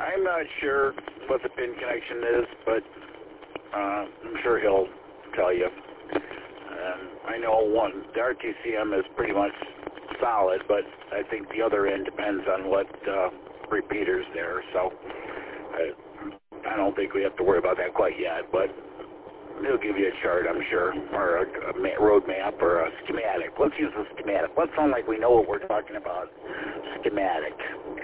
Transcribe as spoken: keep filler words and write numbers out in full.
I'm not sure what the pin connection is, but uh, I'm sure he'll tell you. Um, I know one, the R T C M is pretty much solid, but I think the other end depends on what uh, repeater's there, so I, I don't think we have to worry about that quite yet, but he'll give you a chart, I'm sure, or a, a ma- road map or a schematic. Let's use a schematic. Let's sound like we know what we're talking about. Schematic.